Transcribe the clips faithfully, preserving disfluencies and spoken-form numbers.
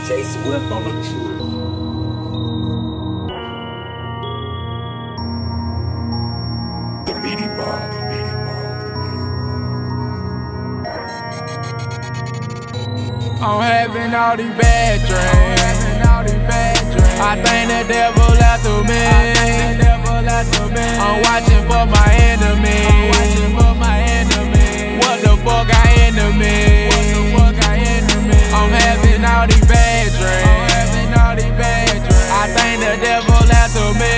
J Swift on the truth. The Meaty Mob, the Meaty Mob, the Meaty Mob. I'm having all these bad dreams. I think the devil after me. I'm watching for my enemy. What the fuck I enemy? I'm having all these bad dreams. I think the devil after me.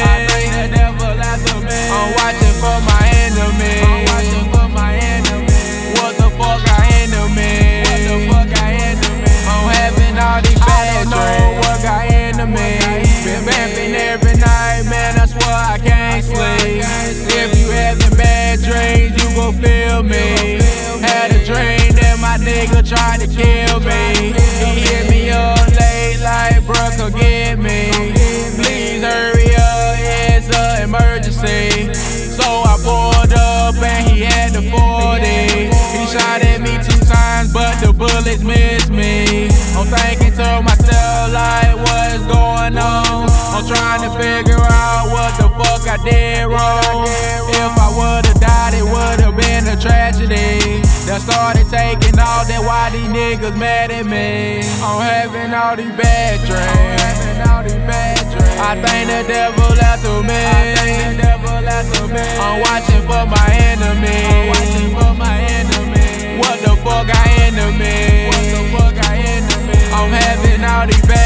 I'm watching for my enemy. What the fuck I enemy? I'm having all these bad dreams. What got into me? Been vamping every night, man, I swear I can't sleep. If you having bad dreams, you gon' feel me. Had a dream that my nigga tried to kill me. He hit me up late like, bruh, come get me. Please hurry up, it's an emergency. So I pulled up and he had the forty. He shot at me two times, but the bullets missed me. I'm thinking to myself like, what's going on? I'm trying to figure out what the fuck I did wrong. If I would've died, it would've been a tragedy. That started taking all that, why these niggas mad at me? I'm having all these bad dreams. I think the devil after me. I'm watching for my enemy. What the fuck I enemy? I'm having all these bad